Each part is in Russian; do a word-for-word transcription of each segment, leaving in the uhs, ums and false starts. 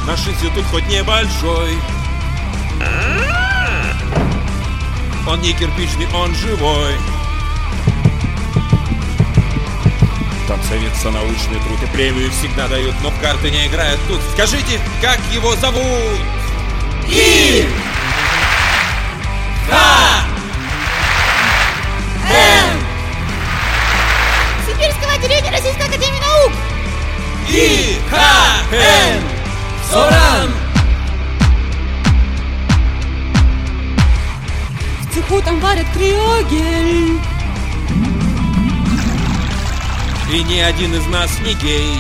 Наш институт хоть небольшой, он не кирпичный, он живой. Там советцы научный труд и премию всегда дают, но в карты не играют тут. Скажите, как его зовут? И Х Н Сибирское отделение Российской академии наук. И Х Н Соран. В цеху там варят криогель. И ни один из нас не гей.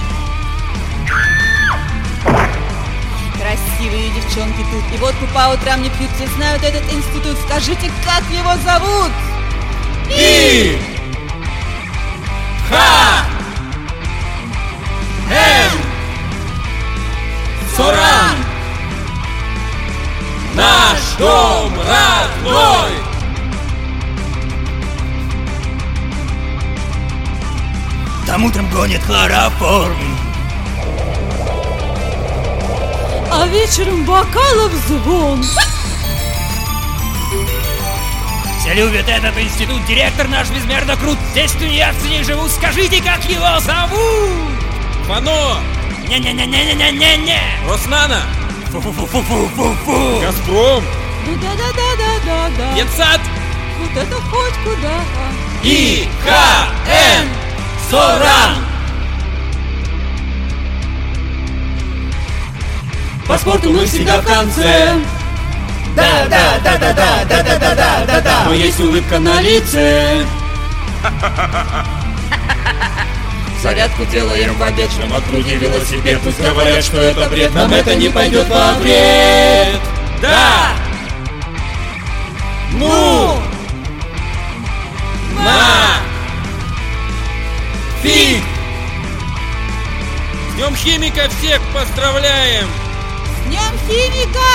Красивые девчонки тут. И водку по утрам не пьют, все знают этот институт. Скажите, как его зовут? И Х Н Соран. Наш дом родной. Там утром гонит хлороформ, А вечером бокалов звон. все любят этот институт, директор наш безмерно крут. Здесь тунеядцы не живут, скажите, как его зовут? Фано! Не-не-не-не-не-не-не! Роснано! Фу-фу-фу-фу-фу-фу! Газпром! Ну да-да-да-да-да-да. Детсад! Вот это хоть куда. И Х Н Соран. По спорту мы всегда в конце. Да, да, да, да, да, да, да, да, да, да, да. Но есть улыбка на лице. Зарядку делаем в обед, на груди велосипед. Пусть говорят, что это бред, нам это не пойдет во вред. Да! Ну! На! Фиг! С Днем химика всех поздравляем! С Днем химика!